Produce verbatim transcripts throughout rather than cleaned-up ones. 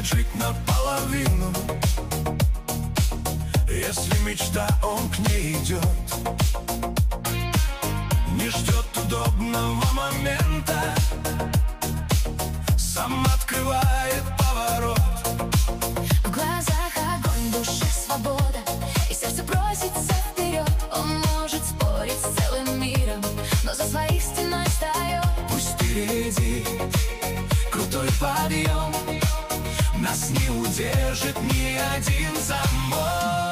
будет жить наполовину. Если мечта, он к ней идет, не ждет удобного момента, сам открывает поворот. В глазах огонь, в душе свобода, и сердце просится вперед. Он может спорить с целым миром, но за своих стеной встает. Пусть впереди крутой подъем, нас не удержит ни один замок.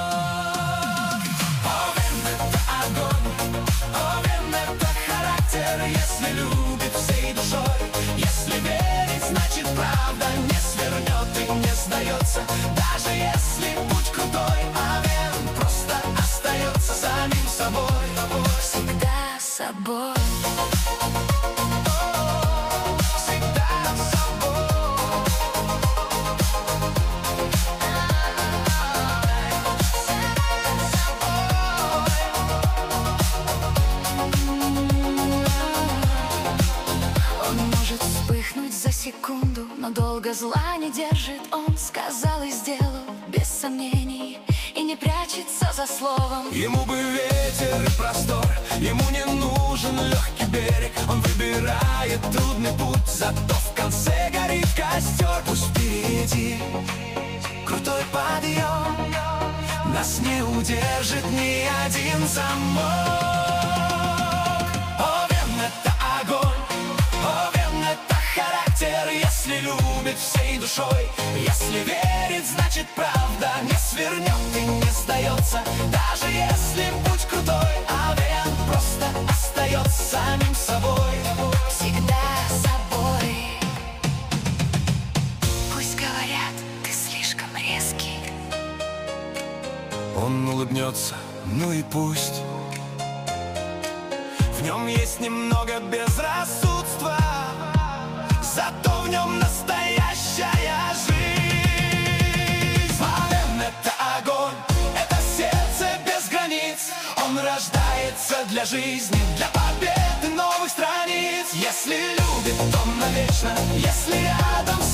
Овен — это огонь, Овен — это характер. Если любит всей душой, если верит, значит правда не свернет и не сдается. Даже если путь крутой, Овен просто остается самим собой. Всегда собой. Секунду, но долго зла не держит. Он сказал и сделал без сомнений и не прячется за словом. Ему бы ветер и простор, ему не нужен легкий берег. Он выбирает трудный путь, зато в конце горит костер. Пусть впереди крутой подъем, нас не удержит ни один замок. Овен — это огонь, Овен — это характер. Если любит всей душой, если верит, значит правда не свернет и не сдается. Даже если путь крутой, Овен просто остается самим собой. Всегда собой. Пусть говорят, ты слишком резкий. Он улыбнется, ну и пусть. В нем есть немного безрассудства, зато в нем настоящая жизнь. Овен — это огонь, это сердце без границ. Он рождается для жизни, для победы новых страниц. Если любит, то навечно, если рядом с